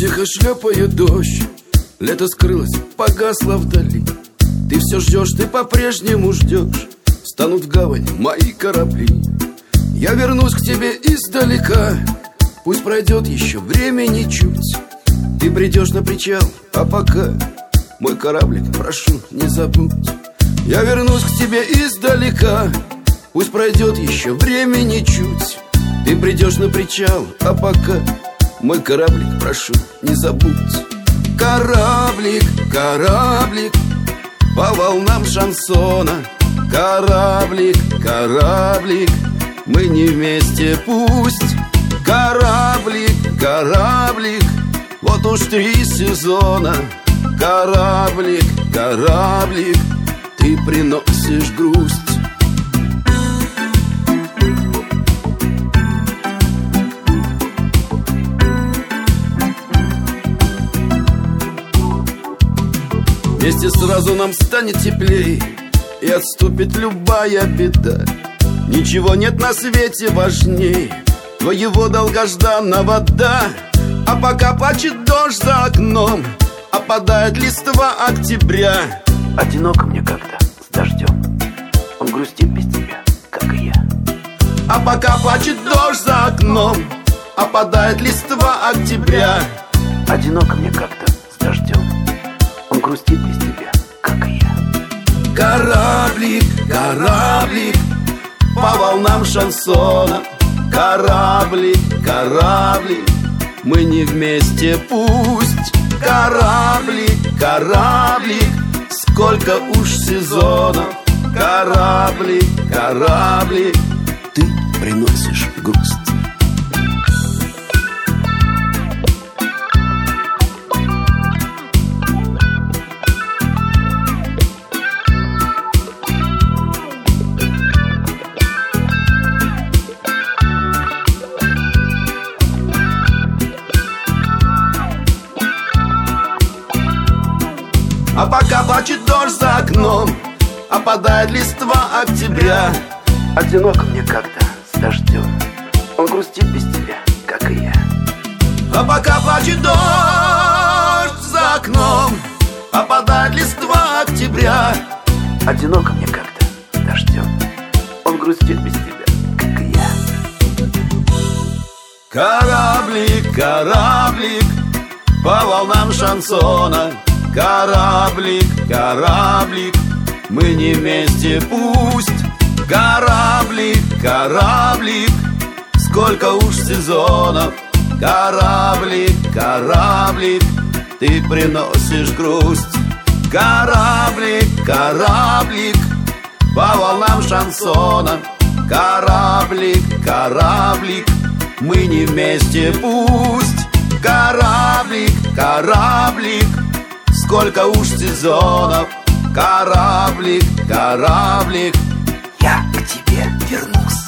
Тихо шлепает дождь, лето скрылось, погасло вдали. Ты все ждешь, ты по-прежнему ждешь, станут в гавань мои корабли. Я вернусь к тебе издалека, пусть пройдет еще времени чуть. Ты придешь на причал, а пока мой кораблик, прошу, не забудь. Я вернусь к тебе издалека, пусть пройдет еще времени чуть. Ты придешь на причал, а пока мой кораблик, прошу, не забудь. Кораблик, кораблик, по волнам шансона. Кораблик, кораблик, мы не вместе пусть. Кораблик, кораблик, вот уж 3 сезона. Кораблик, кораблик, ты приносишь грусть. Вместе сразу нам станет теплей, и отступит любая беда. Ничего нет на свете важней твоего долгожданного «да». А пока плачет дождь за окном, опадает листва октября. Одиноко мне как-то с дождем, он грустит без тебя, как и я. А пока плачет дождь за окном, опадает листва октября. Одиноко мне как-то с дождем, он грустит без тебя, как и я. Кораблик, кораблик, по волнам шансона. Кораблик, кораблик, мы не вместе пусть. Кораблик, кораблик, сколько уж сезонов. Кораблик, кораблик, ты приносишь грусть. А пока плачет дождь за окном, опадает листва октября. Одиноко мне как-то с дождем, он грустит без тебя, как и я. А пока плачет дождь за окном, опадает листва октября. Одиноко мне как-то с дождем, он грустит без тебя, как и я. Кораблик, кораблик, по волнам шансона. Кораблик, кораблик, мы не вместе пусть. Кораблик, кораблик, сколько уж сезонов. Кораблик, кораблик, ты приносишь грусть. Кораблик, кораблик, по волнам шансона. Кораблик, кораблик, мы не вместе пусть. Кораблик, кораблик, сколько уж сезонов. Кораблик, кораблик, я к тебе вернусь.